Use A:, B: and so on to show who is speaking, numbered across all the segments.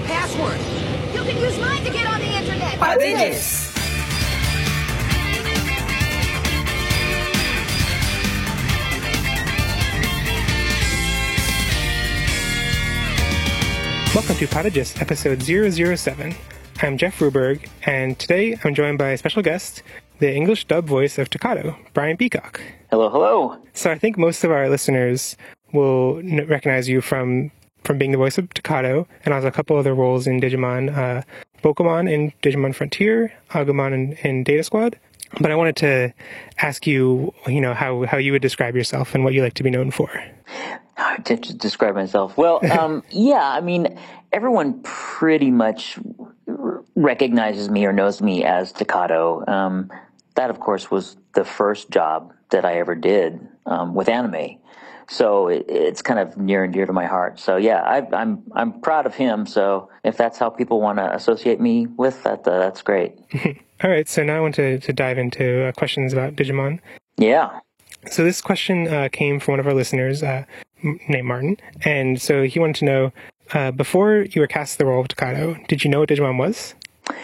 A: password.
B: You can use mine to get on the internet.
A: Prodigious.
C: Welcome to Prodigious, episode 007. I'm Jeff Ruberg, and today I'm joined by a special guest, the English dub voice of Tocado, Brian Peacock.
D: Hello, hello.
C: So I think most of our listeners will recognize you from being the voice of Tocado, and also a couple other roles in Digimon, Bokomon in Digimon Frontier, Agumon in Data Squad. But I wanted to ask you, how you would describe yourself and what you like to be known for.
D: How to describe myself? Well, everyone pretty much recognizes me or knows me as Tocado. That, of course, was the first job that I ever did with anime. So it's kind of near and dear to my heart. So yeah, I'm proud of him. So if that's how people want to associate me with that, that's great.
C: All right. So now I want to dive into questions about Digimon.
D: Yeah.
C: So this question came from one of our listeners named Martin. And so he wanted to know, before you were cast the role of Tocado, did you know what Digimon was?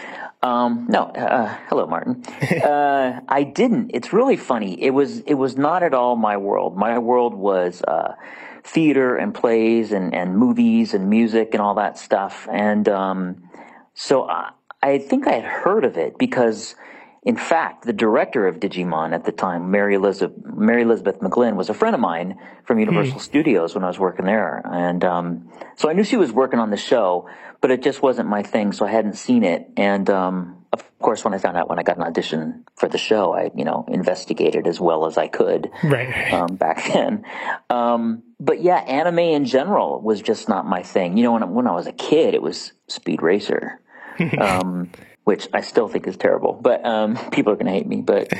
D: No. Hello, Martin. I didn't. It's really funny. It was not at all my world. My world was theater and plays and movies and music and all that stuff. And so I think I had heard of it because, in fact, the director of Digimon at the time, Mary Elizabeth McGlynn, was a friend of mine from Universal Studios when I was working there. And so I knew she was working on the show, but it just wasn't my thing, so I hadn't seen it. And of course, when I found out when I got an audition for the show, I investigated as well as I could back then. But yeah, anime in general was just not my thing. When I was a kid, it was Speed Racer. Which I still think is terrible, but people are going to hate me. But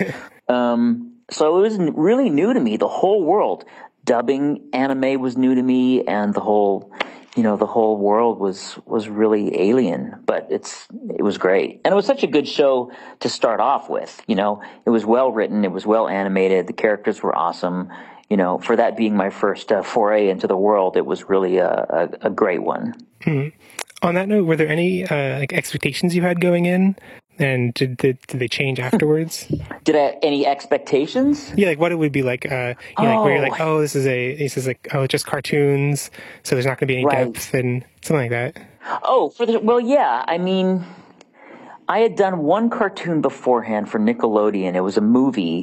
D: so it was really new to me. The whole world, dubbing anime was new to me, and the whole world was really alien. But it was great, and it was such a good show to start off with. It was well written, it was well animated, the characters were awesome. For that being my first foray into the world, it was really a great one.
C: Mm-hmm. On that note, were there any expectations you had going in, and did they change afterwards?
D: Did I have any expectations?
C: Yeah, what it would be like. Where you're like, oh, this is just cartoons, so there's not going to be any depth and something like that.
D: Oh, yeah. I had done one cartoon beforehand for Nickelodeon. It was a movie.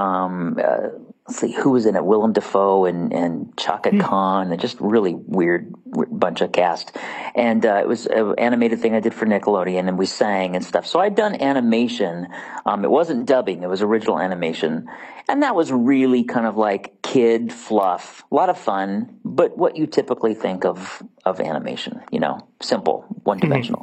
D: Let's see, who was in it? Willem Dafoe and Chaka Khan, and just really weird bunch of cast. And it was an animated thing I did for Nickelodeon, and we sang and stuff. So I'd done animation. It wasn't dubbing; it was original animation, and that was really kind of like kid fluff, a lot of fun, but what you typically think of animation, simple, one-dimensional.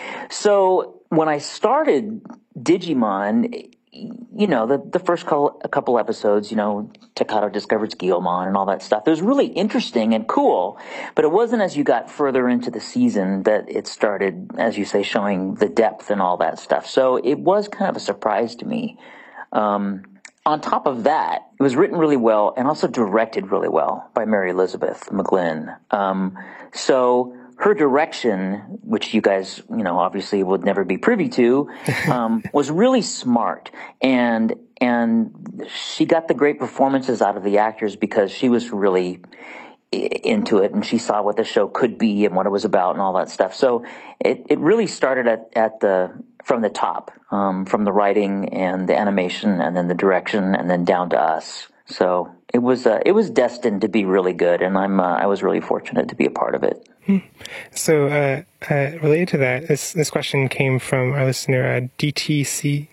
D: So when I started Digimon, the first couple episodes, Tocado discovers Guilmon and all that stuff. It was really interesting and cool, but it wasn't as you got further into the season that it started, as you say, showing the depth and all that stuff. So it was kind of a surprise to me. On top of that, it was written really well and also directed really well by Mary Elizabeth McGlynn. So her direction, which you guys, obviously would never be privy to, was really smart. And she got the great performances out of the actors because she was really into it and she saw what the show could be and what it was about and all that stuff. So it really started from the top, from the writing and the animation and then the direction and then down to us. So it was destined to be really good, and I was really fortunate to be a part of it.
C: So related to that, this question came from our listener DCT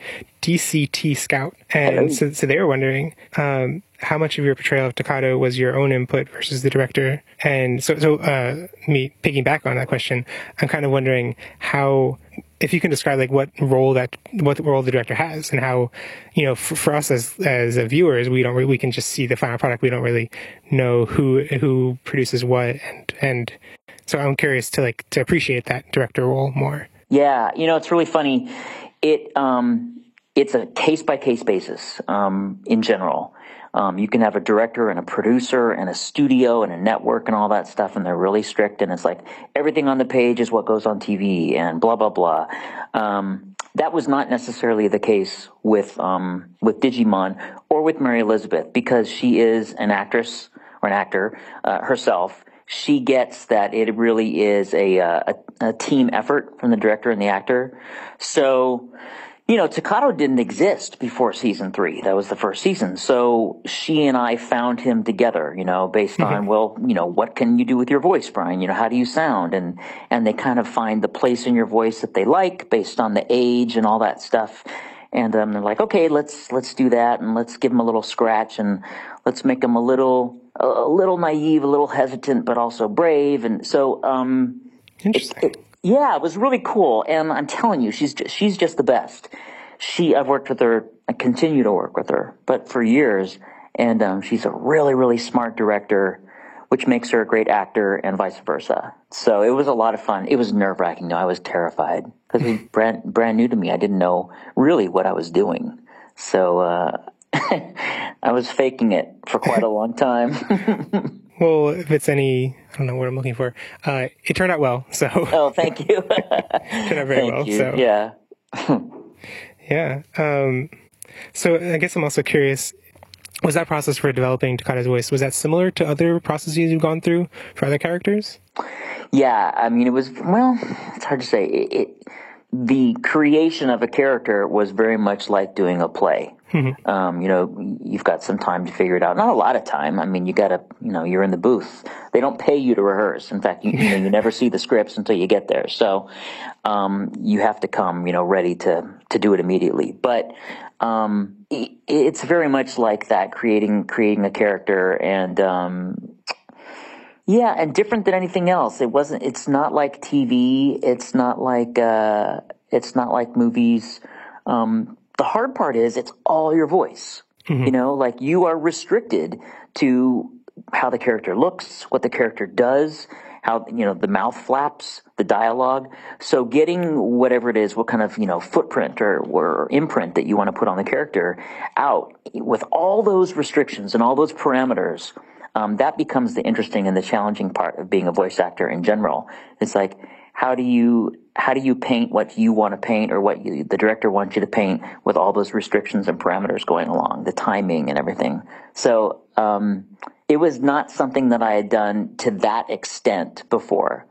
C: Scout, and so they were wondering how much of your portrayal of Tocado was your own input versus the director. And so me picking back on that question, I'm kind of wondering if you can describe what role the director has, and how, for us as viewers, we can just see the final product. We don't really know who produces what, and so I'm curious to appreciate that director role more.
D: Yeah, it's really funny. It's a case by case basis in general. You can have a director and a producer and a studio and a network and all that stuff, and they're really strict, and it's like everything on the page is what goes on TV and blah, blah, blah. That was not necessarily the case with Digimon or with Mary Elizabeth, because she is an actress or an actor herself. She gets that it really is a team effort from the director and the actor. So, Takato didn't exist before season 3. That was the first season. So she and I found him together, based on, what can you do with your voice, Brian? How do you sound? And they kind of find the place in your voice that they like based on the age and all that stuff. And they're like, okay, let's do that, and let's give him a little scratch, and let's make him a little naive, a little hesitant, but also brave. And so,
C: Interesting.
D: it was really cool. And I'm telling you, she's just the best. I've worked with her, I continue to work with her, but for years. And she's a really, really smart director, which makes her a great actor, and vice versa. So it was a lot of fun. It was nerve-wracking, though. I was terrified because it was brand new to me. I didn't know really what I was doing. So I was faking it for quite a long time.
C: Well, if it's any, I don't know what I'm looking for. It turned out well, so.
D: Oh, thank you.
C: Turned out very well.
D: You.
C: So
D: Yeah.
C: Yeah. So I guess I'm also curious, was that process for developing Takato's voice, was that similar to other processes you've gone through for other characters?
D: Yeah, I mean, it's hard to say. The creation of a character was very much like doing a play. Mm-hmm. You've got some time to figure it out. Not a lot of time. I mean, you're in the booth. They don't pay you to rehearse. In fact, you never see the scripts until you get there. So, you have to come, ready to do it immediately. But, it's very much like that, creating a character, and, and different than anything else. It's not like TV. It's not like movies. The hard part is it's all your voice. Mm-hmm. You are restricted to how the character looks, what the character does, how, the mouth flaps, the dialogue. So getting whatever it is, what kind of, footprint or imprint that you want to put on the character out with all those restrictions and all those parameters, that becomes the interesting and the challenging part of being a voice actor in general. It's like, how do you paint what you want to paint, or what the director wants you to paint, with all those restrictions and parameters going along, the timing and everything. So it was not something that I had done to that extent before,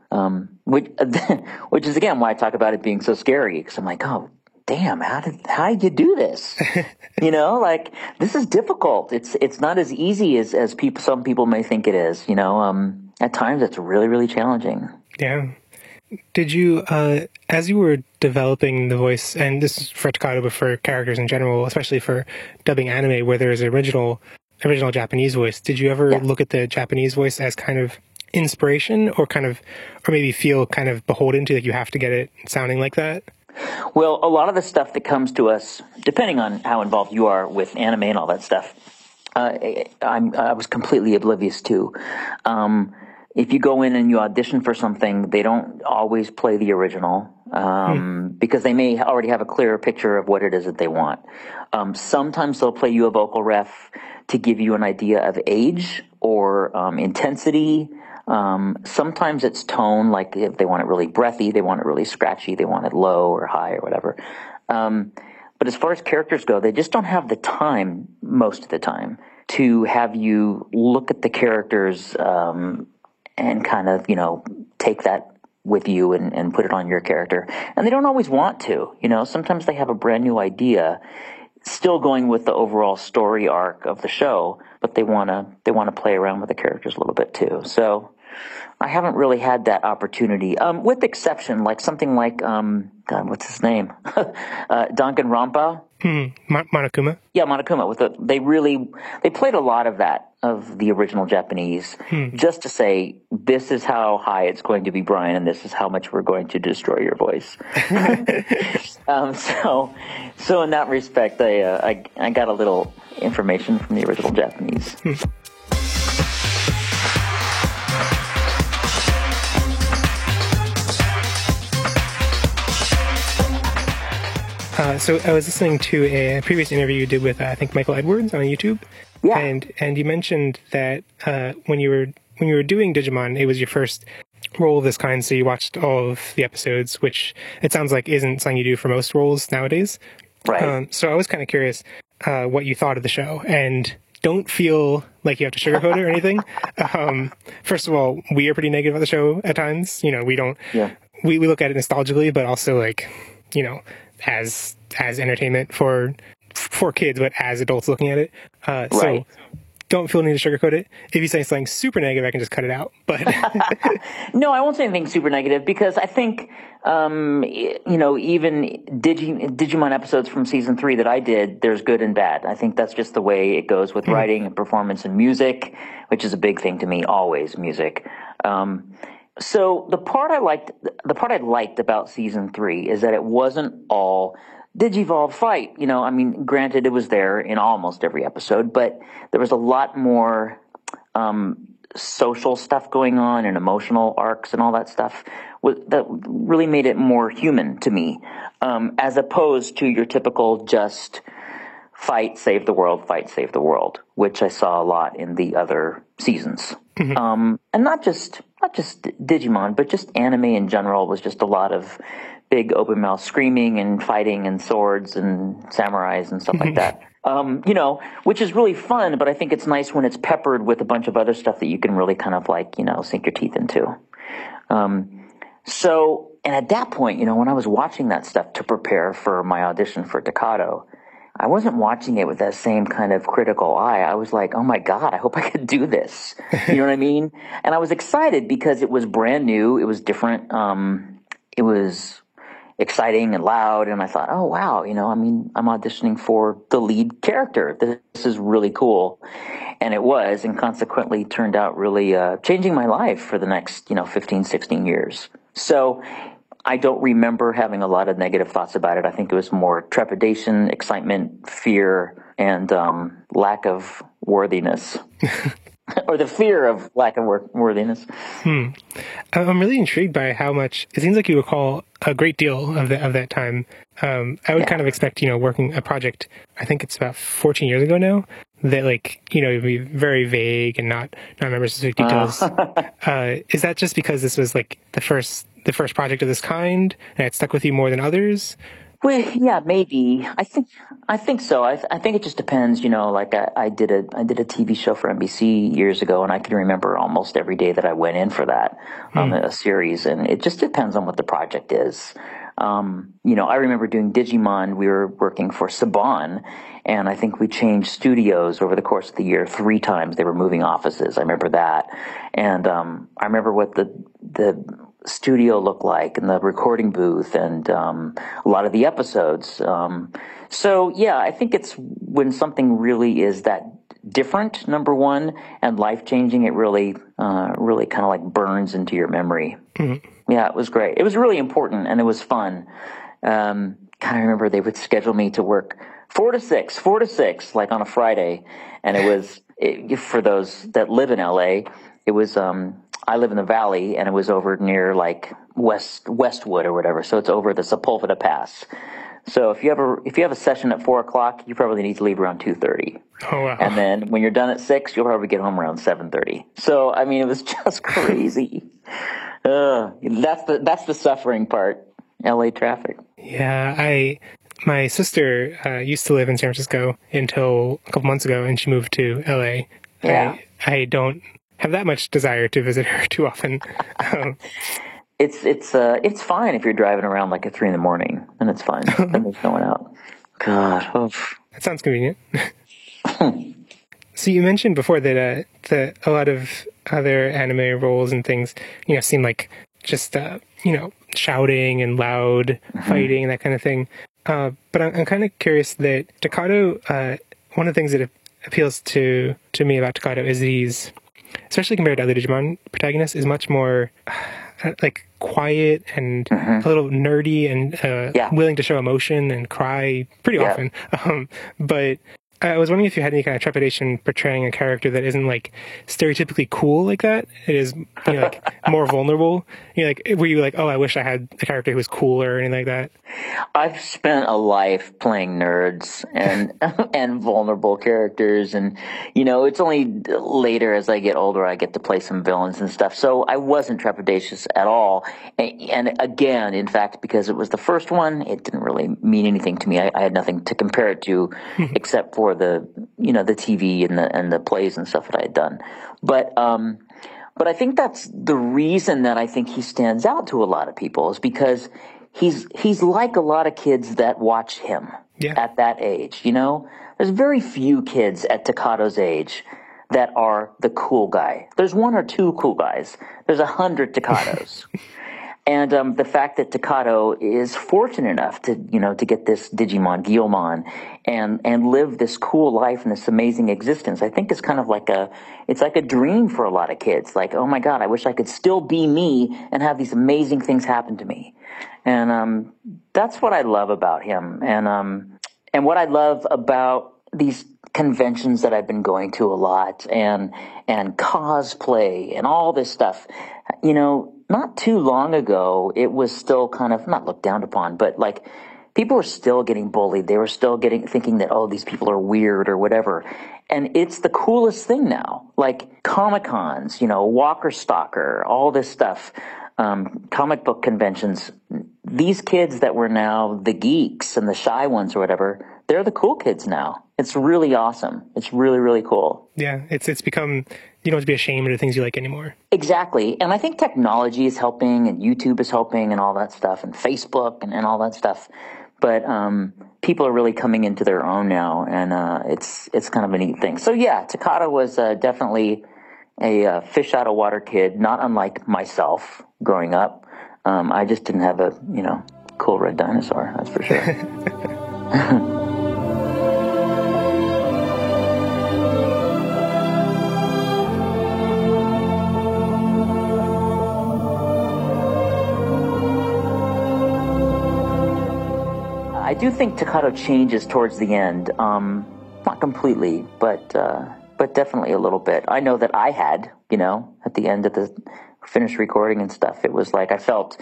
D: which is again why I talk about it being so scary, because I'm like, oh damn, how did you do this? This is difficult. It's not as easy as some people may think it is. At times it's really, really challenging.
C: Yeah. Did you, as you were developing the voice, and this is for Takato, but for characters in general, especially for dubbing anime where there is original Japanese voice, did you ever look at the Japanese voice as kind of inspiration, or maybe feel kind of beholden to, like you have to get it sounding like that?
D: Well, a lot of the stuff that comes to us, depending on how involved you are with anime and all that stuff, I was completely oblivious to. If you go in and you audition for something, they don't always play the original, because they may already have a clearer picture of what it is that they want. Sometimes they'll play you a vocal ref to give you an idea of age or intensity. Sometimes it's tone, like if they want it really breathy, they want it really scratchy, they want it low or high or whatever. But as far as characters go, they just don't have the time, most of the time, to have you look at the characters and kind of, take that with you and put it on your character. And they don't always want to, sometimes they have a brand new idea, still going with the overall story arc of the show, but they want to play around with the characters a little bit too. So I haven't really had that opportunity, with exception, like something like, God, what's his name? Danganronpa.
C: Monokuma?
D: Yeah, Monokuma. They played a lot of that, of the original Japanese, just to say, this is how high it's going to be, Brian, and this is how much we're going to destroy your voice. So in that respect, I got a little information from the original Japanese.
C: So I was listening to a previous interview you did with I think Michael Edwards on YouTube.
D: Yeah.
C: And you mentioned that when you were doing Digimon, it was your first role of this kind, so you watched all of the episodes, which it sounds like isn't something you do for most roles nowadays.
D: Right.
C: So I was kind of curious what you thought of the show, and don't feel like you have to sugarcoat it or anything. First of all, we are pretty negative about the show at times. We don't.
D: Yeah.
C: We look at it nostalgically, but also like, as entertainment for kids, but as adults looking at it.
D: Right.
C: So don't feel the need to sugarcoat it. If you say something super negative, I can just cut it out. But
D: no, I won't say anything super negative because I think, even Digimon episodes from season 3 that I did, there's good and bad. I think that's just the way it goes with writing and performance and music, which is a big thing to me, always music. So the part I liked about season 3 is that it wasn't all Digivolve fight. Granted, it was there in almost every episode, but there was a lot more social stuff going on and emotional arcs and all that stuff that really made it more human to me, as opposed to your typical just fight, save the world, which I saw a lot in the other seasons. And not just Digimon, but just anime in general was just a lot of big open mouth screaming and fighting and swords and samurais and stuff like that. Which is really fun, but I think it's nice when it's peppered with a bunch of other stuff that you can really kind of sink your teeth into. And at that point, when I was watching that stuff to prepare for my audition for Takato, I wasn't watching it with that same kind of critical eye. I was like, oh my God, I hope I could do this. You know what I mean? And I was excited because it was brand new. It was different. It was exciting and loud. And I thought, oh, wow, I'm auditioning for the lead character. This is really cool. And it was, and consequently turned out really changing my life for the next, 15, 16 years. So I don't remember having a lot of negative thoughts about it. I think it was more trepidation, excitement, fear, and lack of worthiness. Or the fear of lack of worthiness.
C: I'm really intrigued by how much, it seems like you recall a great deal of that time. I would kind of expect, working a project, I think it's about 14 years ago now, that it'd be very vague and not remember specific details. Is that just because this was the first project of this kind and it stuck with you more than others?
D: Well, yeah, maybe. I think so. I think it just depends. I did a TV show for NBC years ago, and I can remember almost every day that I went in for that a series, and it just depends on what the project is. I remember doing Digimon. We were working for Saban, and I think we changed studios over the course of the year 3 times. They were moving offices. I remember that, and I remember what the studio looked like and the recording booth and a lot of the episodes. So yeah, I think it's when something really is that different, number one, and life-changing, it really kind of burns into your memory. Yeah, it was great. It was really important and it was fun. Kind of remember they would schedule me to work 4 to 6, on a Friday. And it was, for those that live in LA, it was, I live in the Valley, and it was over near Westwood or whatever. So it's over the Sepulveda Pass. So if you have a session at 4:00, you probably need to leave around 2:30.
C: Oh wow!
D: And then when you're done at 6, you'll probably get home around 7:30. So it was just crazy. That's the suffering part. LA traffic.
C: Yeah, my sister used to live in San Francisco until a couple months ago, and she moved to LA.
D: Yeah.
C: I don't have that much desire to visit her too often.
D: It's fine if you're driving around at 3 a.m, and it's fine. Then there's no one out. God. Oof.
C: That sounds convenient. So you mentioned before that a lot of other anime roles and things, seem like just shouting and loud fighting and that kind of thing. But I'm kind of curious that Takato, one of the things that appeals to me about Takato is he's, especially compared to other Digimon protagonists, is much more quiet and a little nerdy and willing to show emotion and cry pretty often. But I was wondering if you had any kind of trepidation portraying a character that isn't like stereotypically cool like that. It is, like more vulnerable. Like, were you like, oh, I wish I had a character who was cooler or anything like that?
D: I've spent a life playing nerds and and vulnerable characters, and it's only later as I get older I get to play some villains and stuff. So I wasn't trepidatious at all. And again, in fact, because it was the first one, it didn't really mean anything to me. I had nothing to compare it to except for the the TV and the plays and stuff that I had done. But I think that's the reason that I think he stands out to a lot of people, is because he's like a lot of kids that watch him at that age. There's very few kids at Takado's age that are the cool guy. There's one or two cool guys. There's 100 Takados. And the fact that Takado is fortunate enough to get this Digimon, Guilmon, and live this cool life and this amazing existence, I think is kind of like it's like a dream for a lot of kids. Like, oh my God, I wish I could still be me and have these amazing things happen to me. And that's what I love about him. And what I love about these conventions that I've been going to a lot, and cosplay and all this stuff, not too long ago, it was still kind of not looked down upon, but like people were still getting bullied. They were still thinking that, oh, these people are weird or whatever. And it's the coolest thing now. Like Comic-Cons, Walker Stalker, all this stuff, comic book conventions. These kids that were now the geeks and the shy ones or whatever, they're the cool kids now. It's really awesome. It's really, really cool.
C: Yeah, it's become, you don't have to be ashamed of the things you like anymore.
D: Exactly. And I think technology is helping, and YouTube is helping, and all that stuff, and Facebook and all that stuff. But people are really coming into their own now, and it's kind of a neat thing. So yeah, Takado was definitely a fish out of water kid, not unlike myself growing up. I just didn't have a cool red dinosaur, that's for sure. I do think Takado changes towards the end. Not completely, but definitely a little bit. I know that I had, at the end of the finished recording and stuff, it was like I felt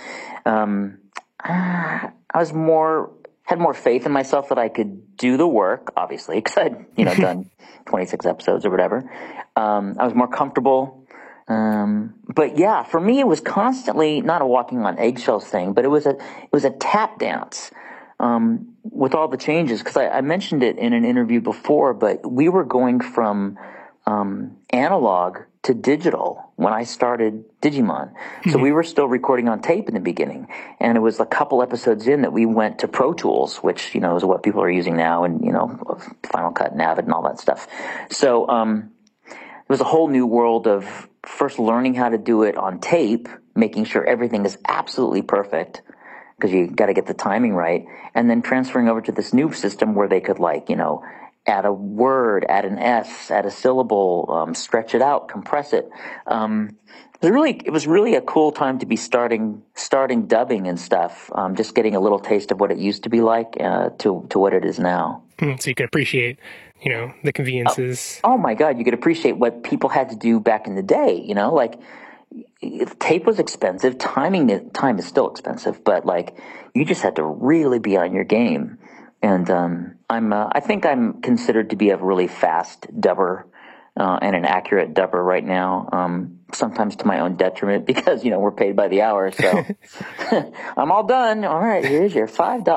D: I was had more faith in myself that I could do the work, obviously, because I'd done 26 episodes or whatever. I was more comfortable. But yeah, for me, it was constantly not a walking on eggshells thing, but it was a tap dance. With all the changes, because I mentioned it in an interview before, but we were going from analog to digital when I started Digimon. So we were still recording on tape in the beginning, and it was a couple episodes in that we went to Pro Tools, which is what people are using now, and Final Cut and Avid and all that stuff. So it was a whole new world of first learning how to do it on tape, making sure everything is absolutely perfect, because you got to get the timing right, and then transferring over to this new system where they could add a word, add an S, add a syllable, stretch it out, compress it. It was really a cool time to be starting dubbing and stuff. Just getting a little taste of what it used to be like to what it is now.
C: So you could appreciate, the conveniences.
D: Oh my God, you could appreciate what people had to do back in the day. Tape was expensive. Time is still expensive, but you just had to really be on your game. And I think I'm considered to be a really fast dubber and an accurate dubber right now. Sometimes to my own detriment, because we're paid by the hour. So I'm all done. All right, here's your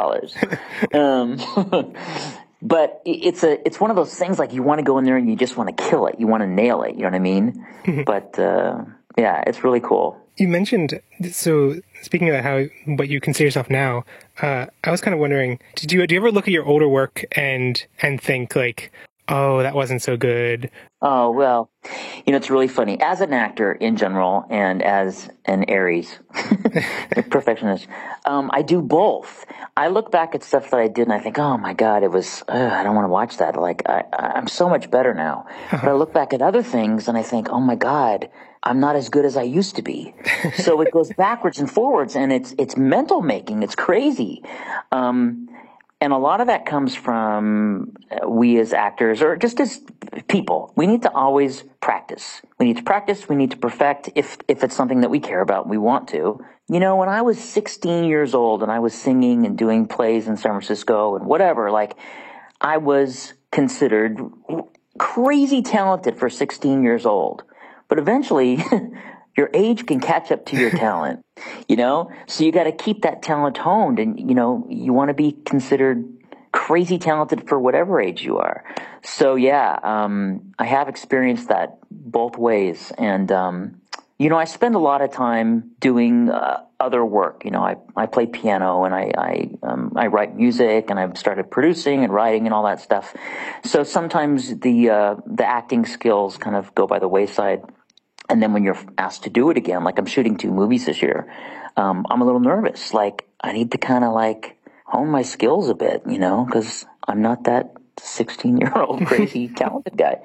D: $5. But it's one of those things, you want to go in there and you just want to kill it. You want to nail it. You know what I mean? But yeah, it's really cool.
C: You mentioned, so speaking about what you consider yourself now, I was kind of wondering, do you ever look at your older work and think oh, that wasn't so good?
D: Oh, well, it's really funny. As an actor in general, and as an Aries, a perfectionist, I do both. I look back at stuff that I did and I think, oh my God, it was, I don't want to watch that. I'm so much better now. But I look back at other things and I think, oh my God, I'm not as good as I used to be. So it goes backwards and forwards, and it's mental making. It's crazy. And a lot of that comes from we as actors, or just as people, we need to always practice. We need to practice. We need to perfect if it's something that we care about, we want to. You know, when I was 16 years old and I was singing and doing plays in San Francisco and whatever, like, I was considered crazy talented for 16 years old. But eventually, your age can catch up to your talent, you know? So you got to keep that talent honed, and, you know, you want to be considered crazy talented for whatever age you are. So yeah, I have experienced that both ways. And, you know, I spend a lot of time doing other work. You know, I play piano, and I write music, and I've started producing and writing and all that stuff. So sometimes the acting skills kind of go by the wayside. And then when you're asked to do it again, like I'm shooting 2 movies this year, I'm a little nervous. Like, I need to kind of like hone my skills a bit, you know, because I'm not that 16-year-old crazy talented guy.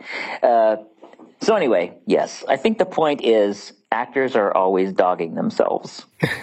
D: So anyway, yes, I think the point is actors are always dogging themselves.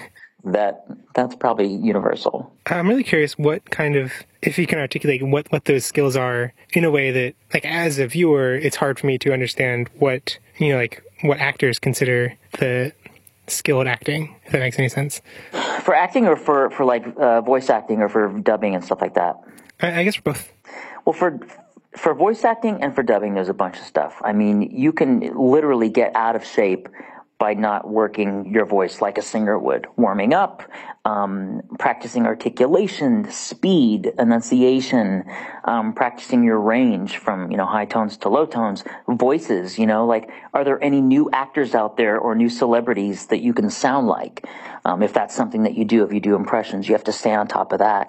D: That's probably universal.
C: I'm really curious what kind of, if you can articulate what those skills are in a way that, like, as a viewer, it's hard for me to understand what, you know, like, what actors consider the skill at acting, if that makes any sense.
D: For acting, or for like voice acting, or for dubbing and stuff like that?
C: I guess for both.
D: Well, for voice acting and for dubbing, there's a bunch of stuff. I mean, you can literally get out of shape by not working your voice like a singer would. Warming up, practicing articulation, speed, enunciation, practicing your range from, you know, high tones to low tones, voices, you know, like, are there any new actors out there or new celebrities that you can sound like? If that's something that you do, if you do impressions, you have to stay on top of that.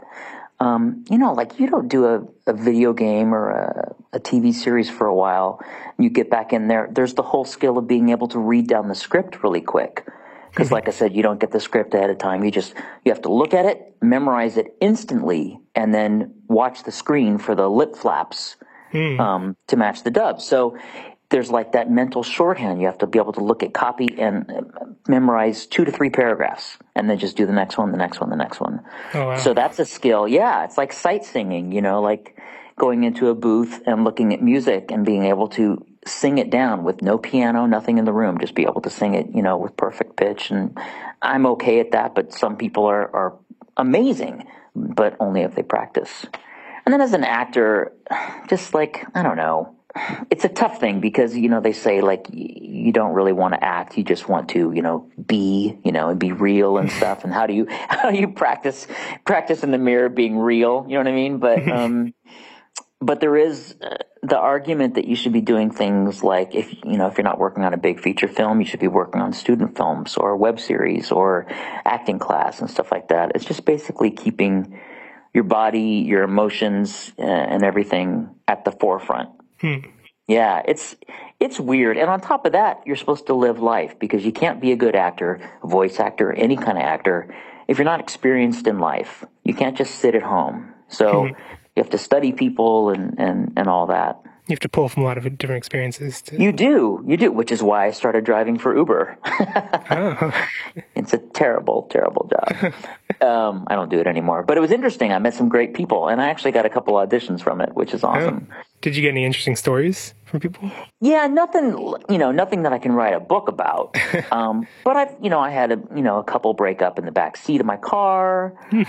D: You know, like, you don't do a video game or a TV series for a while. You get back in there. There's the whole skill of being able to read down the script really quick. Because like I said, you don't get the script ahead of time. You have to look at it, memorize it instantly, and then watch the screen for the lip flaps, to match the dub. So there's like that mental shorthand. You have to be able to look at copy and memorize 2 to 3 paragraphs, and then just do the next one, the next one, the next one.
C: Oh, wow.
D: So that's a skill. Yeah, it's like sight singing, you know, like going into a booth and looking at music and being able to sing it down with no piano, nothing in the room, just be able to sing it, you know, with perfect pitch. And I'm okay at that, but some people are amazing, but only if they practice. And then as an actor, just like, I don't know, it's a tough thing because, you know, they say, like, you don't really want to act. You just want to, you know, be, you know, and be real and stuff. And how do you practice in the mirror being real? You know what I mean? But there is the argument that you should be doing things like, if you're not working on a big feature film, you should be working on student films or web series or acting class and stuff like that. It's just basically keeping your body, your emotions, and everything at the forefront. Yeah, it's weird. And on top of that, you're supposed to live life, because you can't be a good actor, voice actor, any kind of actor, if you're not experienced in life. You can't just sit at home. So you have to study people and all that.
C: You have to pull from a lot of different experiences.
D: You do, which is why I started driving for Uber.
C: Oh.
D: It's a terrible, terrible job. I don't do it anymore. But it was interesting. I met some great people, and I actually got a couple auditions from it, which is awesome.
C: Oh. Did you get any interesting stories from people?
D: Yeah, nothing that I can write a book about. But I had a couple break up in the back seat of my car.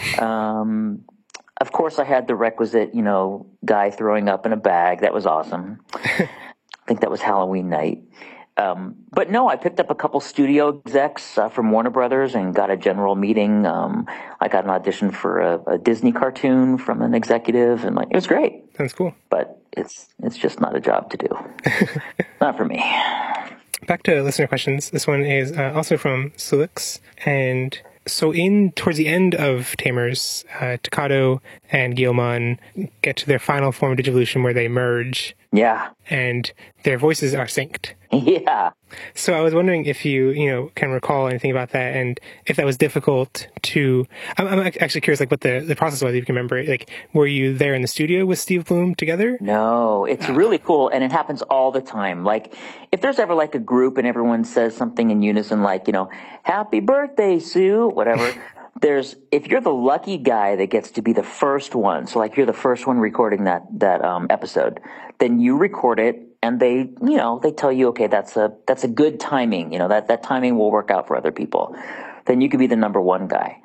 D: Of course, I had the requisite, guy throwing up in a bag. That was awesome. I think that was Halloween night. But no, I picked up a couple studio execs from Warner Brothers and got a general meeting. I got an audition for a Disney cartoon from an executive, and it was great.
C: Sounds cool.
D: But it's just not a job to do. Not for me.
C: Back to listener questions. This one is also from Sulix, and so towards the end of Tamers, Takado and Guilmon get to their final form of Digivolution where they merge.
D: Yeah.
C: And their voices are synced.
D: Yeah.
C: So I was wondering if you can recall anything about that, and if that was difficult to... I'm actually curious, what the process was, if you can remember it. Were you there in the studio with Steve Blum together?
D: No, it's really cool, and it happens all the time. If there's ever a group and everyone says something in unison, happy birthday, Sue, whatever, if you're the lucky guy that gets to be the first one, so like you're the first one recording that episode, then you record it and they tell you, okay, that's a good timing, that timing will work out for other people. Then you could be the number one guy.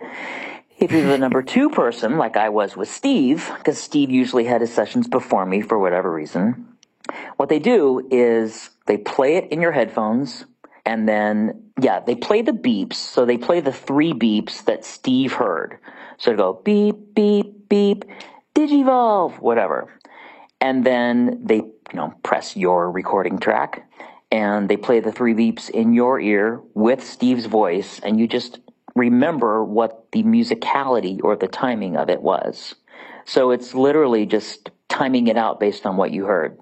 D: If you're the number two person, like I was with Steve, because Steve usually had his sessions before me for whatever reason, what they do is they play it in your headphones, and then, they play the beeps. So they play the 3 beeps that Steve heard. So they go beep, beep, beep, Digivolve, whatever. And then they, press your recording track, and they play the 3 beeps in your ear with Steve's voice, and you just remember what the musicality or the timing of it was. So it's literally just timing it out based on what you heard.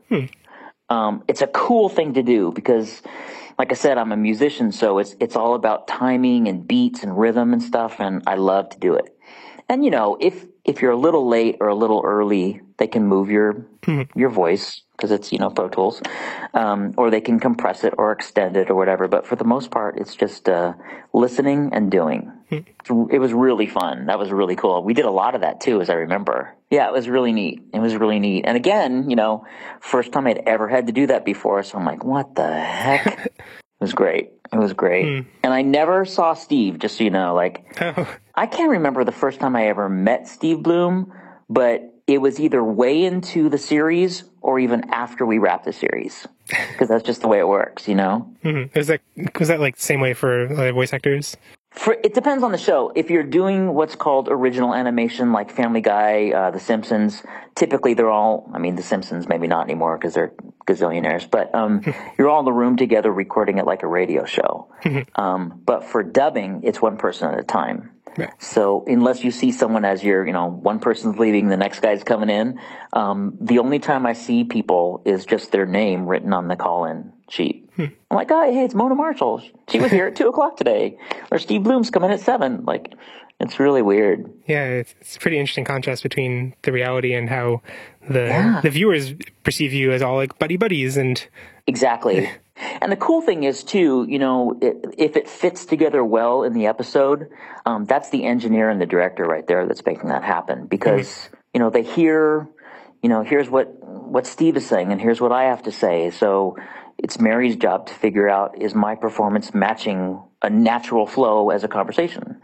D: It's a cool thing to do because, like I said, I'm a musician, so it's all about timing and beats and rhythm and stuff, and I love to do it. And if you're a little late or a little early, they can move your voice because it's Pro Tools, or they can compress it or extend it or whatever. But for the most part, it's just listening and doing. It was really fun. That was really cool. We did a lot of that too, as I remember. Yeah, it was really neat. And again, first time I'd ever had to do that before, so I'm like, what the heck? It was great. And I never saw Steve, just so you know. I can't remember the first time I ever met Steve Bloom, but it was either way into the series or even after we wrapped the series, because that's just the way it works,
C: Was that like the same way for voice actors?
D: It depends on the show. If you're doing what's called original animation, like Family Guy, The Simpsons, typically they're all, The Simpsons maybe not anymore because they're gazillionaires, but you're all in the room together recording it like a radio show. But for dubbing, it's one person at a time.
C: Yeah.
D: So unless you see someone as you're, one person's leaving, the next guy's coming in, the only time I see people is just their name written on the call-in sheet. I'm like, oh, hey, it's Mona Marshall. She was here at 2:00 today. Or Steve Bloom's coming at 7. It's really weird.
C: Yeah, it's a pretty interesting contrast between the reality and how the viewers perceive you as all like buddies and...
D: Exactly. And the cool thing is, too, if it fits together well in the episode, that's the engineer and the director right there that's making that happen. Because, they hear, here's what Steve is saying and here's what I have to say. So it's Mary's job to figure out, is my performance matching a natural flow as a conversation?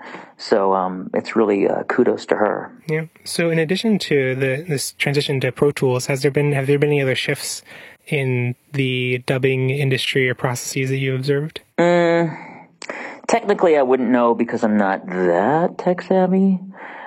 D: So it's really kudos to her.
C: Yeah. So in addition to this transition to Pro Tools, have there been any other shifts in the dubbing industry or processes that you observed?
D: Technically, I wouldn't know because I'm not that tech savvy.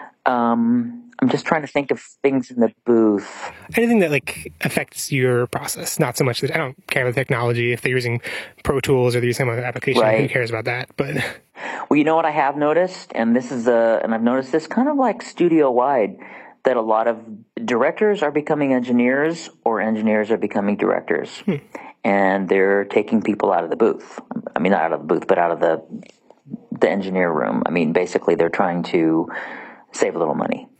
D: I'm just trying to think of things in the booth.
C: Anything that affects your process. Not so much that I don't care about the technology. If they're using Pro Tools or they're using some other application,
D: right.
C: Who cares about that? But
D: well, you know what I have noticed, and this is and I've noticed this kind of like studio wide, that a lot of directors are becoming engineers or engineers are becoming directors. And they're taking people out of the booth. Not out of the booth, but out of the engineer room. Basically they're trying to save a little money.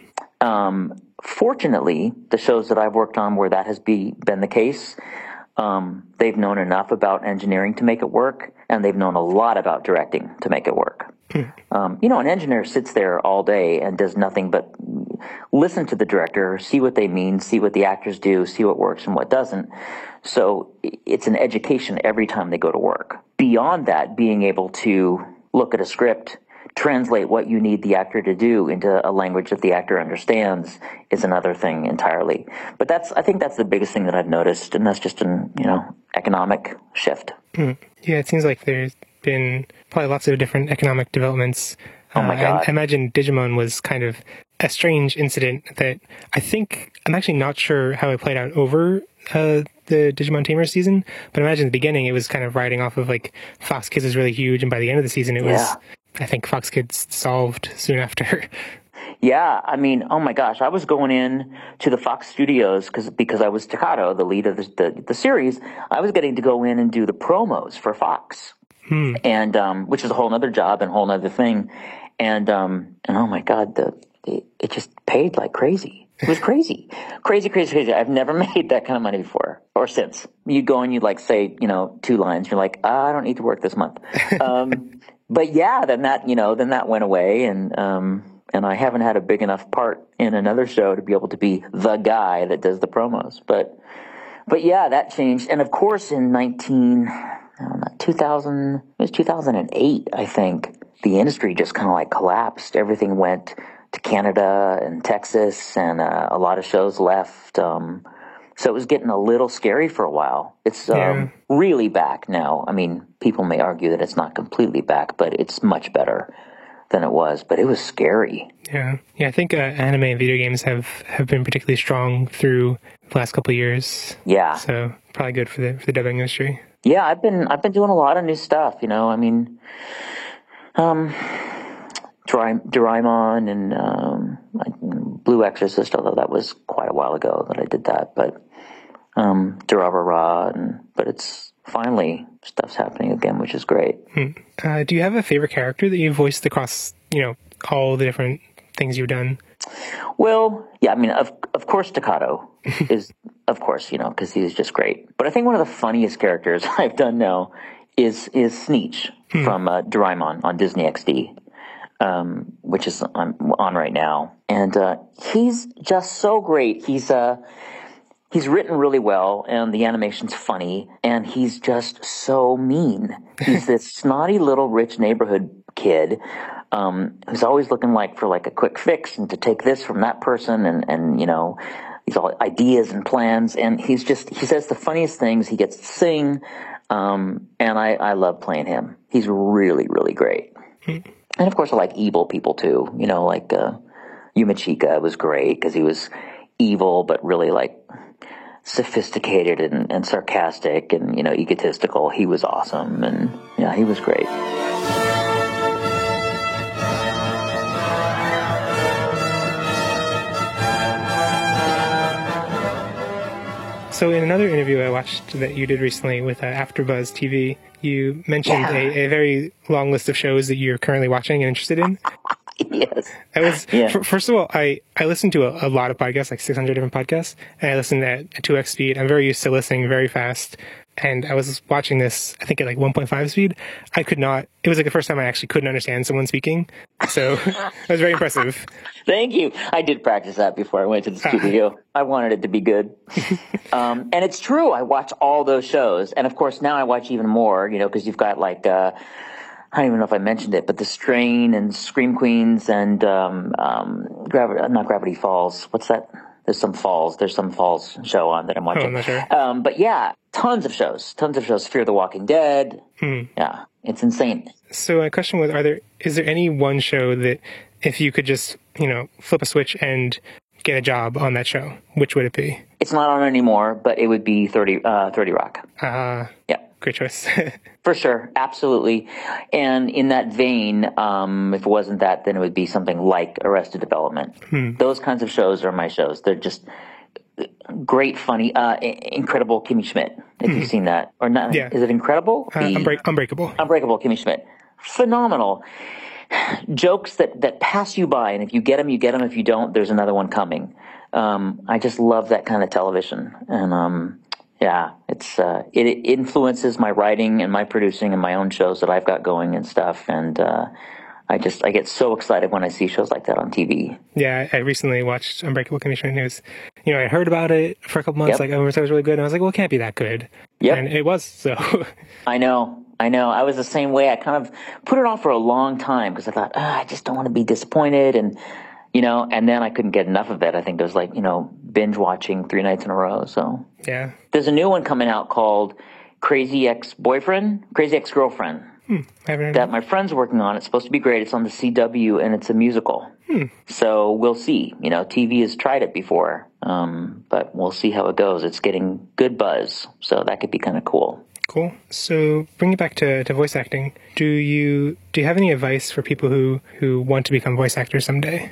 D: Fortunately, the shows that I've worked on where that has been the case, they've known enough about engineering to make it work, and they've known a lot about directing to make it work. An engineer sits there all day and does nothing but listen to the director, see what they mean, see what the actors do, see what works and what doesn't. So it's an education every time they go to work. Beyond that, being able to look at a script, translate what you need the actor to do into a language that the actor understands is another thing entirely. But I think that's the biggest thing that I've noticed, and that's just an, economic shift.
C: Yeah, it seems like there's been probably lots of different economic developments.
D: Oh my God.
C: I imagine Digimon was kind of a strange incident that I'm actually not sure how it played out over the Digimon Tamer season, but I imagine in the beginning it was kind of riding off of Fox Kids was really huge, and by the end of the season it was, I think Fox Kids solved soon after.
D: Yeah, oh my gosh, I was going in to the Fox Studios because I was Takato, the lead of the series. I was getting to go in and do the promos for Fox, and which is a whole other job and a whole other thing. And oh my God, it just paid like crazy. It was crazy. Crazy. I've never made that kind of money before or since. You go and you say, 2 lines. You're like, I don't need to work this month. But yeah, then that went away, and I haven't had a big enough part in another show to be able to be the guy that does the promos. But yeah, that changed. And of course, in 2000, it was 2008, I think, the industry just kind of like collapsed. Everything went to Canada and Texas, and a lot of shows left. So it was getting a little scary for a while. It's really back now. I mean, people may argue that it's not completely back, but it's much better than it was. But it was scary.
C: Yeah. I think anime and video games have been particularly strong through the last couple of years.
D: Yeah.
C: So probably good for the dubbing industry.
D: Yeah, I've been doing a lot of new stuff. I mean, Doraemon and Blue Exorcist, although that was quite a while ago that I did that, but Durarara, but it's finally stuff's happening again, which is great.
C: Do you have a favorite character that you've voiced across, all the different things you've done?
D: Well, yeah, I mean, of course, Staccato is, of course, because he's just great. But I think one of the funniest characters I've done now is Sneetch from Doraemon on Disney XD. Which is on right now, and he's just so great. He's written really well, and the animation's funny, and he's just so mean. He's this snotty little rich neighborhood kid who's always looking for a quick fix and to take this from that person, and these all ideas and plans, and he says the funniest things. He gets to sing, and I love playing him. He's really, really great. And of course, I like evil people too. Yumachika was great because he was evil, but really sophisticated and sarcastic and egotistical. He was awesome, and yeah, he was great.
C: So in another interview I watched that you did recently with AfterBuzz TV, you mentioned a very long list of shows that you're currently watching and interested in.
D: Yes.
C: First of all, I listen to a lot of podcasts, like 600 different podcasts, and I listen at 2x speed. I'm very used to listening very fast. And I was watching this, I think at 1.5 speed. I could not, it was the first time I actually couldn't understand someone speaking. So it was very impressive.
D: Thank you. I did practice that before I went to the studio. I wanted it to be good. And it's true. I watch all those shows. And of course, now I watch even more, because you've got I don't even know if I mentioned it, but The Strain and Scream Queens and not Gravity Falls. What's that? There's some falls show on that I'm watching.
C: Oh, I'm not sure.
D: But yeah, tons of shows. Fear the Walking Dead. Yeah, it's insane.
C: So my question was, is there any one show that if you could just, flip a switch and get a job on that show, which would it be?
D: It's not on anymore, but it would be 30 Rock. Yeah.
C: Great choice.
D: For sure. Absolutely. And in that vein, if it wasn't that, then it would be something like Arrested Development. Those kinds of shows are my shows. They're just great, funny, Incredible Kimmy Schmidt, if you've seen that. Or not?
C: Yeah.
D: Is it Incredible?
C: Unbreakable.
D: Unbreakable Kimmy Schmidt. Phenomenal. Jokes that pass you by, and if you get them, you get them. If you don't, there's another one coming. I just love that kind of television. And yeah, it influences my writing and my producing and my own shows that I've got going and stuff. And I get so excited when I see shows like that on TV.
C: Yeah, I recently watched Unbreakable Kimmy Schmidt. It was, I heard about it for a couple months.
D: Yep.
C: It was really good. And I was like, well, it can't be that good.
D: Yep.
C: And it was. So
D: I know. I was the same way. I kind of put it off for a long time because I thought, I just don't want to be disappointed. And, and then I couldn't get enough of it. I think it was binge watching 3 nights in a row. So
C: yeah.
D: There's a new one coming out called Crazy Ex-Girlfriend. That my friend's working on. It's supposed to be great. It's on the CW and it's a musical. So we'll see. TV has tried it before, but we'll see how it goes. It's getting good buzz. So that could be kind of cool.
C: Cool. So bring it back to voice acting. Do you have any advice for people who want to become voice actors someday?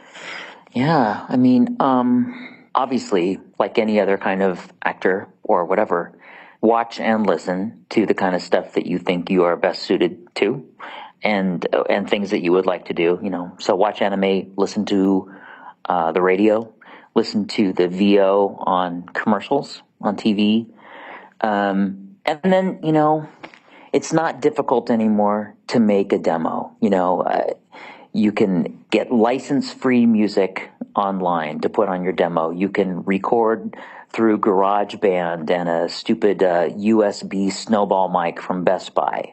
D: Yeah. I mean, obviously, like any other kind of actor or whatever, watch and listen to the kind of stuff that you think you are best suited to and things that you would like to do, So watch anime, listen to the radio, listen to the VO on commercials on TV. And then, it's not difficult anymore to make a demo. You can get license-free music online to put on your demo. You can record through GarageBand and a stupid USB snowball mic from Best Buy.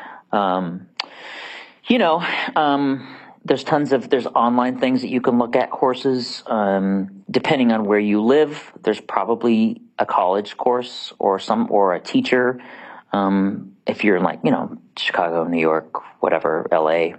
D: There's online things that you can look at, courses. Depending on where you live, there's probably a college course or a teacher. If you're in Chicago, New York, whatever, LA.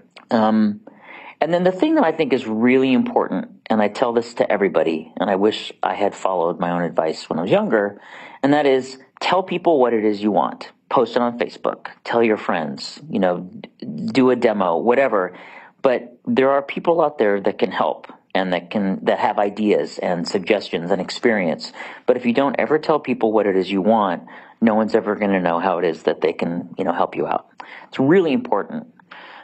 D: And then the thing that I think is really important, and I tell this to everybody, and I wish I had followed my own advice when I was younger, and that is tell people what it is you want. Post it on Facebook. Tell your friends, do a demo, whatever. But there are people out there that can help and that have ideas and suggestions and experience. But if you don't ever tell people what it is you want, no one's ever going to know how it is that they can, help you out. It's really important.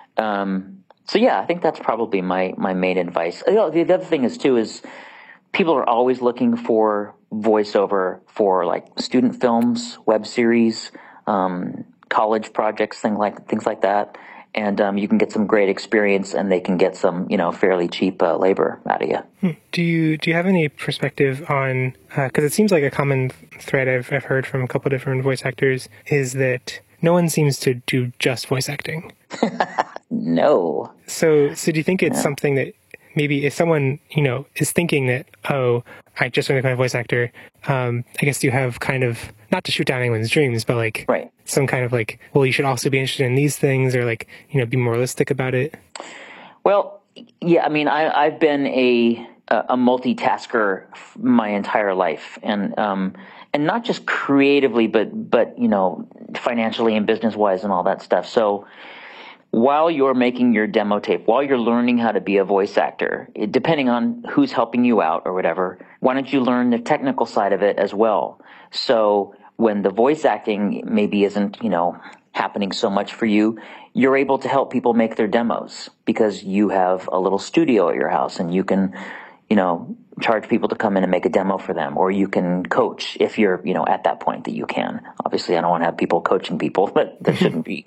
D: So yeah, I think that's probably my main advice. The other thing is people are always looking for voiceover for like student films, web series, college projects, things like that. And you can get some great experience, and they can get some, fairly cheap labor out of you.
C: Do you have any perspective on? Because it seems like a common thread I've heard from a couple different voice actors is that no one seems to do just voice acting.
D: No.
C: So do you think it's something that maybe if someone, is thinking that, oh, I just want to become a voice actor, I guess you have kind of, not to shoot down anyone's dreams, but
D: right.
C: Some kind of well, you should also be interested in these things or be more realistic about it?
D: Well, yeah, I mean, I've been a multitasker my entire life, and not just creatively, but financially and business wise and all that stuff. So while you're making your demo tape, while you're learning how to be a voice actor, depending on who's helping you out or whatever, why don't you learn the technical side of it as well? So when the voice acting maybe isn't, happening so much for you, you're able to help people make their demos because you have a little studio at your house and you can, charge people to come in and make a demo for them, or you can coach if you're, at that point that you can. Obviously, I don't want to have people coaching people, but there shouldn't be.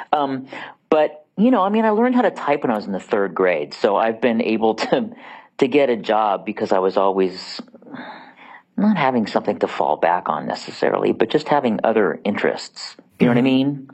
D: But, I learned how to type when I was in the third grade. So I've been able to get a job because I was always not having something to fall back on necessarily, but just having other interests. You know what I mean?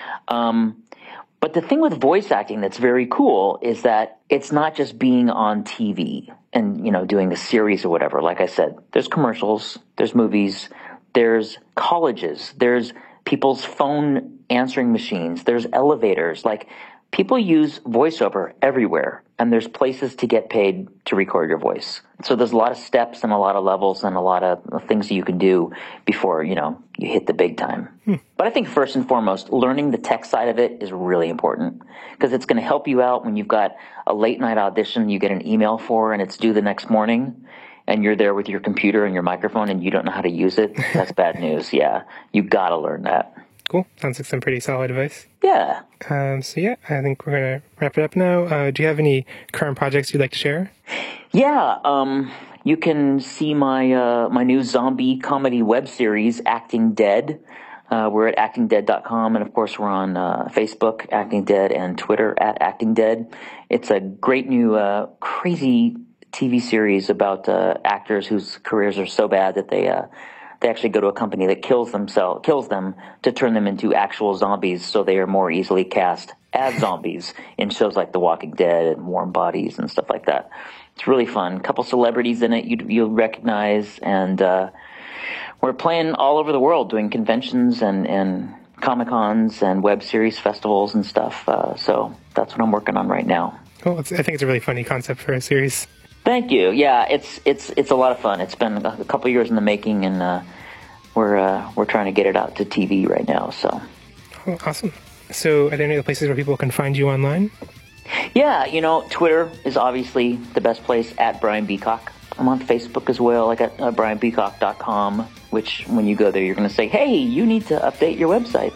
D: But the thing with voice acting that's very cool is that it's not just being on TV and, doing a series or whatever. Like I said, there's commercials, there's movies, there's colleges, there's people's phone answering machines, there's elevators. People use voiceover everywhere, and there's places to get paid to record your voice. So there's a lot of steps and a lot of levels and a lot of things that you can do before, you hit the big time. But I think first and foremost, learning the tech side of it is really important because it's going to help you out when you've got a late night audition you get an email for and it's due the next morning and you're there with your computer and your microphone and you don't know how to use it. That's bad news. Yeah, you got to learn that.
C: Cool. Sounds like some pretty solid advice.
D: Yeah.
C: So yeah, I think we're going to wrap it up now. Do you have any current projects you'd like to share?
D: Yeah. You can see my my new zombie comedy web series, Acting Dead. We're at actingdead.com, and of course we're on Facebook, Acting Dead, and Twitter at Acting Dead. It's a great new crazy TV series about actors whose careers are so bad that they actually go to a company that kills them to turn them into actual zombies so they are more easily cast as zombies in shows like The Walking Dead and Warm Bodies and stuff like that. It's really fun. A couple celebrities in it you'll recognize, and we're playing all over the world doing conventions and Comic-Cons and web series festivals and stuff. So that's what I'm working on right now.
C: Cool. I think it's a really funny concept for a series.
D: Thank you. Yeah, it's a lot of fun. It's been a couple years in the making, and we're trying to get it out to TV right now. So,
C: oh, awesome. So, are there any other places where people can find you online?
D: Yeah, Twitter is obviously the best place at Brian Beacock. I'm on Facebook as well. I got brianbeacock.com, which when you go there, you're going to say, "Hey, you need to update your website."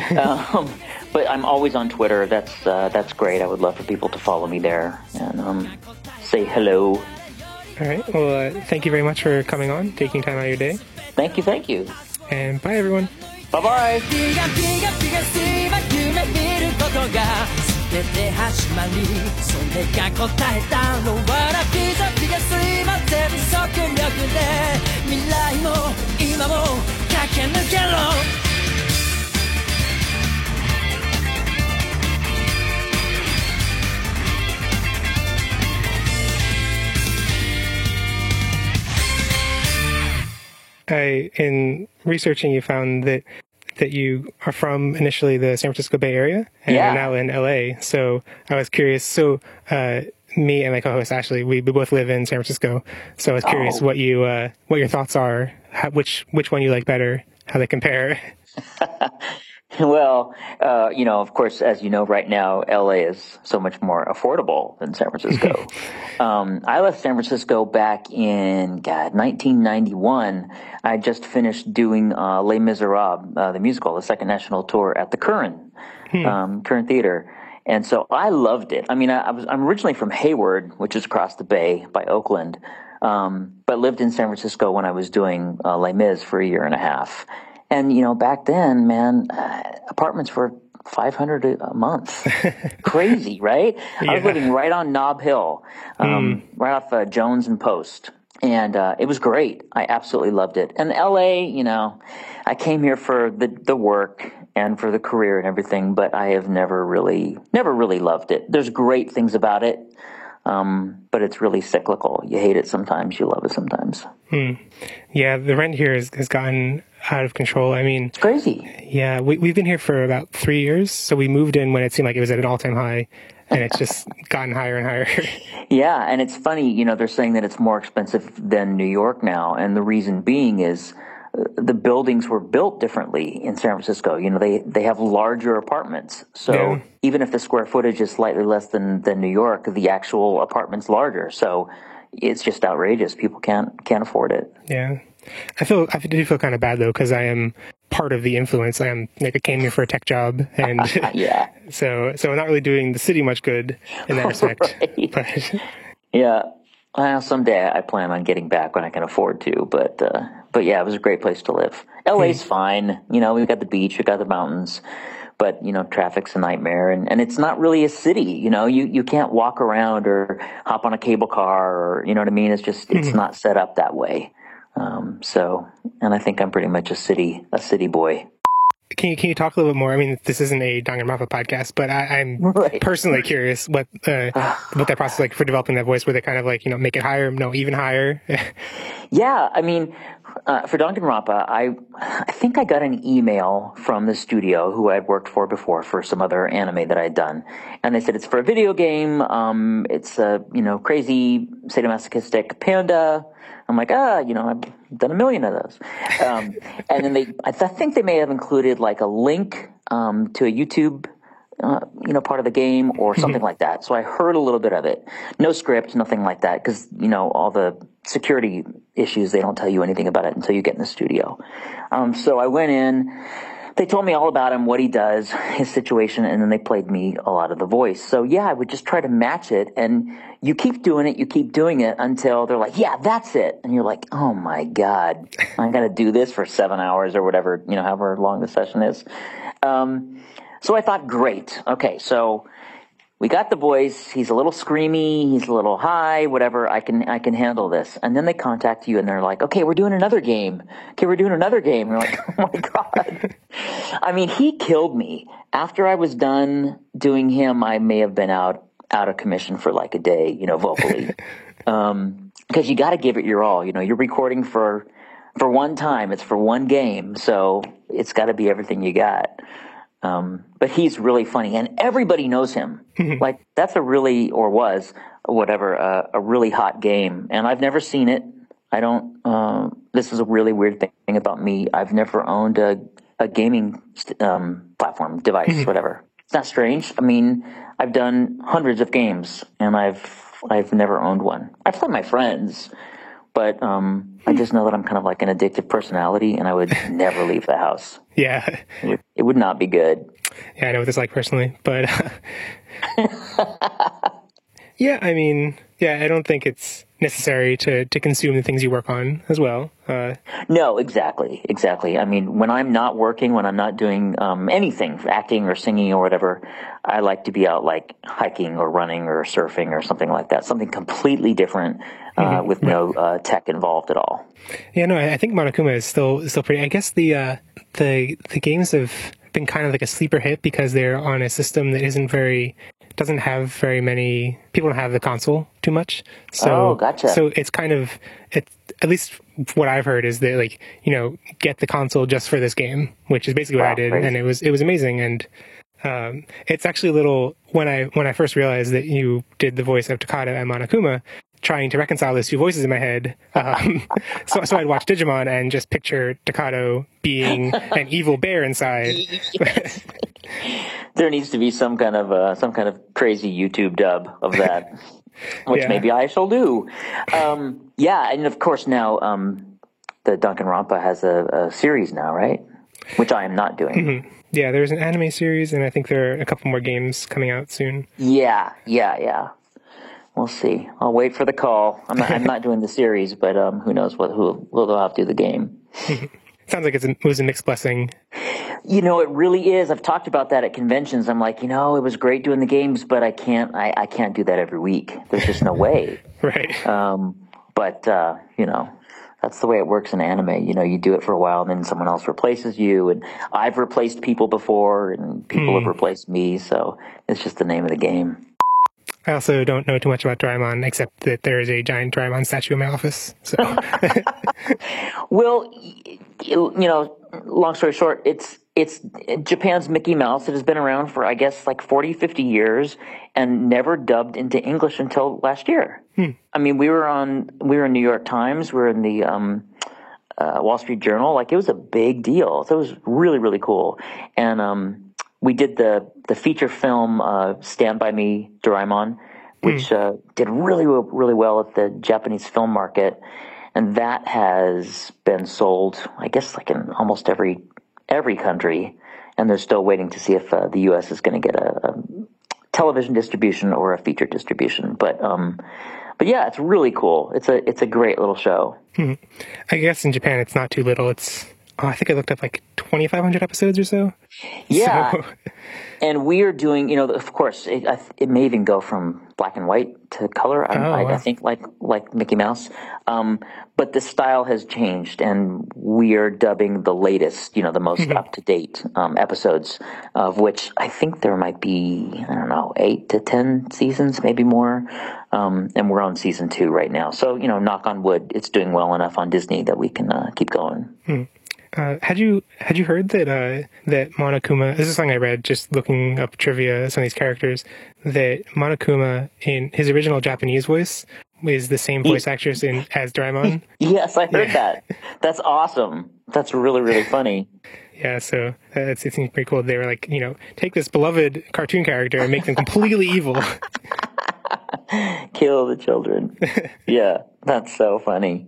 D: But I'm always on Twitter. That's great. I would love for people to follow me there and say hello.
C: All right. Well, thank you very much for coming on, taking time out of your day.
D: Thank you.
C: And bye, everyone.
D: Bye bye.
A: ピガピガピガすれば夢見ることが全て始まりそれが答えだろうわらピザピガすれば全速力で未来も今も駆け抜けろ
C: In researching, you found that you are from initially the San Francisco Bay Area and
D: Yeah.
C: are now in LA. So I was curious. So me and my co-host Ashley, we both live in San Francisco. So I was curious what your thoughts are, which one you like better, how they compare.
D: Well, of course, as you know, right now, LA is so much more affordable than San Francisco. I left San Francisco back in, 1991. I just finished doing Les Miserables, the musical, the second national tour at the Curran Theater. And so I loved it. I mean, I'm originally from Hayward, which is across the bay by Oakland, but lived in San Francisco when I was doing Les Mis for a year and a half. And, back then, man, apartments were $500 a month. Crazy, right? Yeah. I was living right on Nob Hill, right off Jones and Post. And it was great. I absolutely loved it. And LA, I came here for the work and for the career and everything, but I have never really loved it. There's great things about it. But it's really cyclical. You hate it sometimes, you love it sometimes.
C: Yeah, the rent here has gotten out of control. I mean,
D: it's crazy.
C: Yeah, we've been here for about 3 years. So we moved in when it seemed like it was at an all-time high, and it's just gotten higher and higher.
D: Yeah, and it's funny, they're saying that it's more expensive than New York now, and the reason being is the buildings were built differently in San Francisco. They have larger apartments. So even if the square footage is slightly less than New York, the actual apartment's larger. So it's just outrageous. People can't afford it.
C: Yeah. I do feel kind of bad though, because I am part of the influence. I came here for a tech job, and
D: yeah.
C: So I'm not really doing the city much good in that respect.
D: Right.
C: But
D: yeah. Well, someday I plan on getting back when I can afford to, but yeah, it was a great place to live. LA's fine. We've got the beach, we've got the mountains, but, traffic's a nightmare, and it's not really a city. You can't walk around or hop on a cable car, or, you know what I mean? It's just, it's not set up that way. And I think I'm pretty much a city boy.
C: Can you talk a little bit more? I mean, this isn't a Danganronpa podcast, but I'm personally curious what that process is like for developing that voice. Where they kind of make it higher, even higher.
D: Yeah, I mean, for Danganronpa, I think I got an email from the studio who I'd worked for before for some other anime that I'd done, and they said it's for a video game. It's a crazy sadomasochistic panda. I'm like, I've done a million of those. And then I think they may have included like a link to a YouTube, part of the game or something like that. So I heard a little bit of it. No script, nothing like that, because, all the security issues, they don't tell you anything about it until you get in the studio. So I went in. They told me all about him, what he does, his situation, and then they played me a lot of the voice. So yeah, I would just try to match it, and you keep doing it until they're like, yeah, that's it. And you're like, oh my God, I got to do this for 7 hours or whatever, however long the session is. So I thought, great. Okay, so we got the voice. He's a little screamy. He's a little high, whatever. I can handle this. And then they contact you and they're like, okay, we're doing another game. And you're like, oh my God. I mean, he killed me. After I was done doing him, I may have been out of commission for like a day, vocally. Cause you got to give it your all. You're recording for one time. It's for one game. So it's got to be everything you got. But he's really funny and everybody knows him. Like that's a really hot game. And I've never seen it. I don't, this is a really weird thing about me. I've never owned a gaming, platform device, whatever. It's not strange. I mean, I've done hundreds of games and I've never owned one. I play my friends, but, I just know that I'm kind of like an addictive personality and I would never leave the house.
C: Yeah.
D: It would not be good.
C: Yeah, I know what it's like personally, but yeah, I mean, yeah, I don't think it's necessary to consume the things you work on as well.
D: No, exactly. I mean, when I'm not working, when I'm not doing anything, acting or singing or whatever, I like to be out like hiking or running or surfing or something like that, something completely different with no tech involved at all.
C: Yeah, no, I think Monokuma is still pretty. I guess the games have been kind of like a sleeper hit because they're on a system that doesn't have very many people. Don't have the console too much. So,
D: gotcha.
C: So it's kind of, at least what I've heard is that, like, get the console just for this game, which is basically what I did, and it was amazing. And it's actually a little, when I first realized that you did the voice of Takada and Monokuma, trying to reconcile those two voices in my head. So I'd watch Digimon and just picture Takado being an evil bear inside.
D: Yes. There needs to be some kind of crazy YouTube dub of that, which maybe I shall do. And of course now the Danganronpa has a series now, right? Which I am not doing.
C: Mm-hmm. Yeah, there's an anime series, and I think there are a couple more games coming out soon.
D: Yeah. We'll see. I'll wait for the call. I'm not doing the series, but who knows who will have to do the game.
C: Sounds like it was a mixed blessing.
D: It really is. I've talked about that at conventions. I'm like, it was great doing the games, but I can't do that every week. There's just no way.
C: Right.
D: But that's the way it works in anime. You do it for a while and then someone else replaces you. And I've replaced people before and people have replaced me. So it's just the name of the game.
C: I also don't know too much about Doraemon, except that there is a giant Doraemon statue in my office. So,
D: well, long story short, it's Japan's Mickey Mouse. It has been around for, I guess, like 40, 50 years and never dubbed into English until last year. I mean, we were in New York Times. We were in the Wall Street Journal. Like, it was a big deal. So it was really, really cool. And we did the feature film Stand By Me, Doraemon, which did really, really well at the Japanese film market. And that has been sold, I guess, like in almost every country. And they're still waiting to see if the U.S. is going to get a television distribution or a feature distribution. But yeah, it's really cool. It's a great little show.
C: I guess in Japan it's not too little. I think I looked up like 2,500 episodes or so.
D: Yeah.
C: So.
D: And we are doing, of course, it may even go from black and white to color. I think like Mickey Mouse. But the style has changed, and we are dubbing the latest, the most up to date episodes, of which I think there might be, 8 to 10 seasons, maybe more. And we're on season 2 right now. So, knock on wood, it's doing well enough on Disney that we can keep going.
C: Had you heard that Monokuma, this is something I read just looking up trivia, some of these characters, that Monokuma in his original Japanese voice is the same voice actress as Doraemon?
D: Yes, I heard that. That's awesome. That's really, really funny. Yeah,
C: so it seems pretty cool. They were like, take this beloved cartoon character and make them completely evil.
D: Kill the children. Yeah, that's so funny.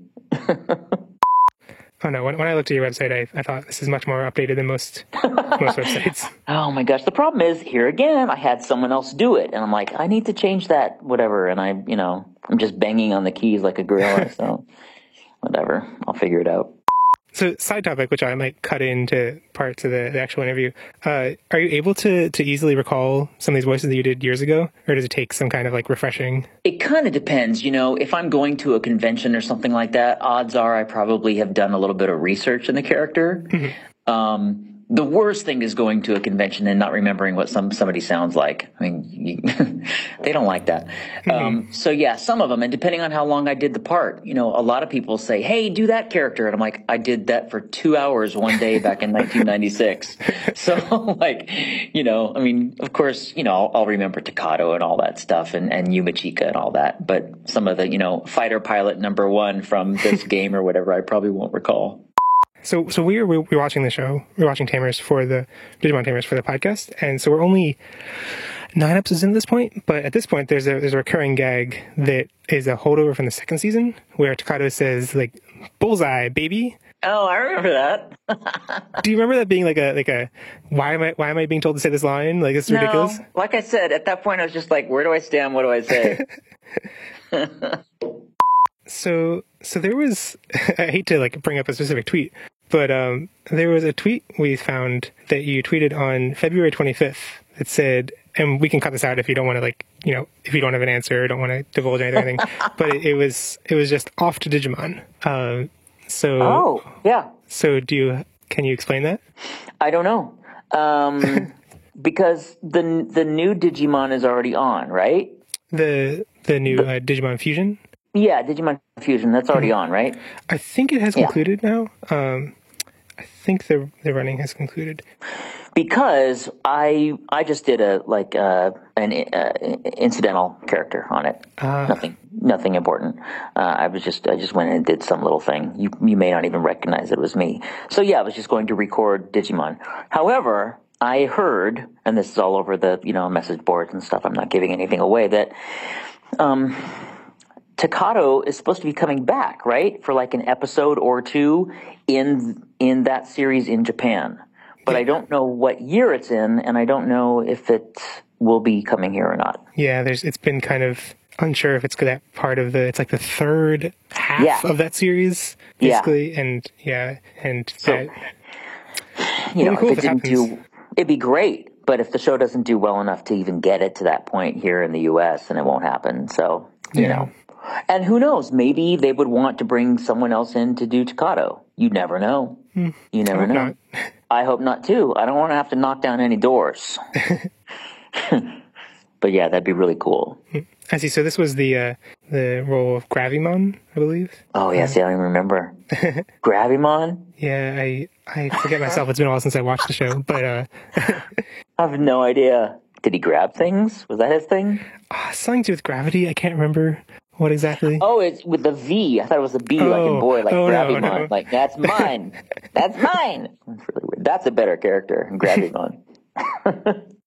C: Oh no! When I looked at your website, I thought this is much more updated than most websites.
D: Oh my gosh! The problem is, here again, I had someone else do it, and I'm like, I need to change that, whatever. And I'm just banging on the keys like a gorilla. So, whatever, I'll figure it out.
C: So, side topic, which I might cut into parts of the actual interview. Are you able to easily recall some of these voices that you did years ago, or does it take some kind of like refreshing?
D: It kind of depends. If I'm going to a convention or something like that, odds are I probably have done a little bit of research in the character. The worst thing is going to a convention and not remembering what somebody sounds like. I mean, they don't like that. So yeah, some of them, and depending on how long I did the part, a lot of people say, hey, do that character. And I'm like, I did that for 2 hours one day back in 1996. So of course, I'll remember Takado and all that stuff and Yumachika and all that. But some of the, fighter pilot number 1 from this game or whatever, I probably won't recall.
C: So we're watching the show. We're watching Tamers for the Digimon Tamers for the podcast, and so we're only 9 episodes in at this point. But at this point, there's a recurring gag that is a holdover from the 2nd season, where Takado says like "bullseye, baby."
D: Oh, I remember that.
C: Do you remember that being like a why am I being told to say this line? Like, it's ridiculous.
D: Like I said, at that point, I was just like, where do I stand? What do I say?
C: So there was, I hate to like bring up a specific tweet, but there was a tweet we found that you tweeted on February 25th that said, and we can cut this out if you don't want to, like, you know, if you don't have an answer or don't want to divulge anything, but it was just off to Digimon.
D: Oh, yeah.
C: So can you explain that?
D: I don't know. Because the new Digimon is already on, right?
C: The new Digimon Fusion?
D: Yeah, Digimon Fusion, that's already on, right?
C: I think it has concluded now. I think the running has concluded.
D: Because I just did an incidental character on it. Nothing important. I just went and did some little thing. You may not even recognize it was me. So yeah, I was just going to record Digimon. However, I heard, and this is all over the message boards and stuff, I'm not giving anything away, that Takato is supposed to be coming back, right, for like an episode or two in that series in Japan. But I don't know what year it's in, and I don't know if it will be coming here or not. Yeah,
C: it's been kind of unsure if it's that part of it's like the third half of that series, basically. Yeah. And
D: so,
C: cool
D: if it didn't it'd be great. But if the show doesn't do well enough to even get it to that point here in the U.S., then it won't happen. So, you know. And who knows? Maybe they would want to bring someone else in to do Takato. You never know. You never know.
C: Not.
D: I hope not, too. I don't want to have to knock down any doors. But yeah, that'd be really cool.
C: I see. So this was the role of Gravimon, I believe.
D: Oh, yeah. See, I don't even remember. Gravimon?
C: Yeah, I forget myself. It's been a while since I watched the show. But
D: I have no idea. Did he grab things? Was that his thing?
C: Something to do with gravity. I can't remember what exactly.
D: Oh, it's with the V. I thought it was a B, like in boy, like Gravimon. No. Like, that's mine. That's mine. That's really weird. That's a better character, Gravimon.